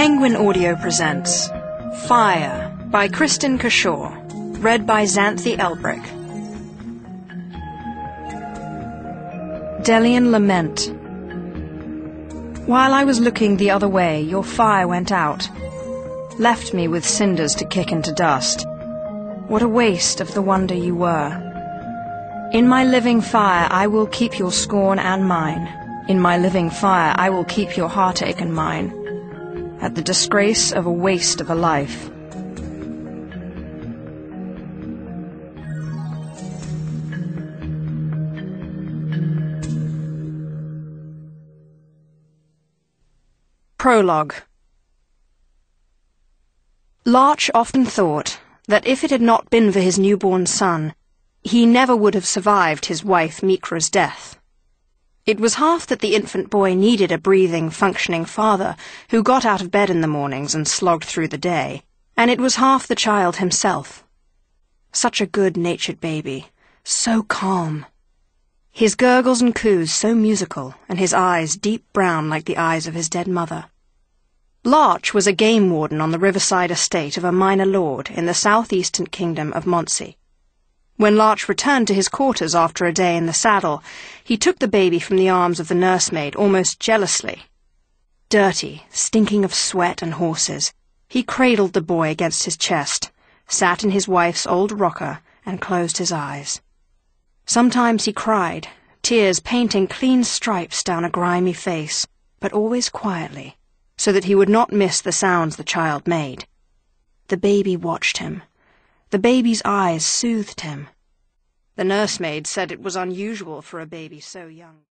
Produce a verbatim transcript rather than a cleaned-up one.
Penguin Audio presents Fire by Kristin Cashore, read by Xanthi Elbrick. Delian Lament. While I was looking the other way, your fire went out, left me with cinders to kick into dust. What a waste of the wonder you were. In my living fire I will keep your scorn and mine. In my living fire I will keep your heartache and mine. At the disgrace of a waste of a life. Prologue. Larch often thought that if it had not been for his newborn son, he never would have survived his wife Mikra's death. It was half that the infant boy needed a breathing, functioning father who got out of bed in the mornings and slogged through the day, and it was half the child himself. Such a good-natured baby, so calm. His gurgles and coos so musical, and his eyes deep brown like the eyes of his dead mother. Larch was a game warden on the riverside estate of a minor lord in the southeastern kingdom of Monsey. When Larch returned to his quarters after a day in the saddle, he took the baby from the arms of the nursemaid almost jealously. Dirty, stinking of sweat and horses, he cradled the boy against his chest, sat in his wife's old rocker, and closed his eyes. Sometimes he cried, tears painting clean stripes down a grimy face, but always quietly, so that he would not miss the sounds the child made. The baby watched him. The baby's eyes soothed him. The nursemaid said it was unusual for a baby so young.